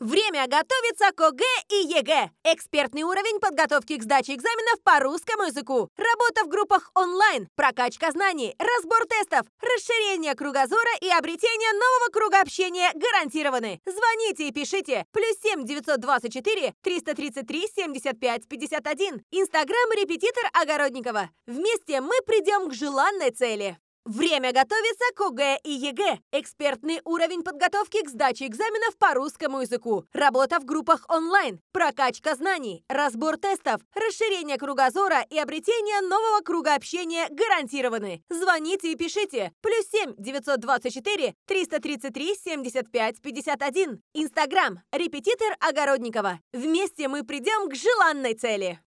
Время готовиться к ОГЭ и ЕГЭ. Экспертный уровень подготовки к сдаче экзаменов по русскому языку. Работа в группах онлайн. Прокачка знаний. Разбор тестов. Расширение кругозора и обретение нового круга общения гарантированы. Звоните и пишите. +7 924 333 75 51. Инстаграм репетитор Огородникова. Вместе мы придем к желанной цели. Время готовиться к ОГЭ и ЕГЭ. Экспертный уровень подготовки к сдаче экзаменов по русскому языку. Работа в группах онлайн. Прокачка знаний. Разбор тестов. Расширение кругозора и обретение нового круга общения гарантированы. Звоните и пишите. +7 924 333 75 51. Инстаграм. Репетитор Огородникова. Вместе мы придем к желанной цели.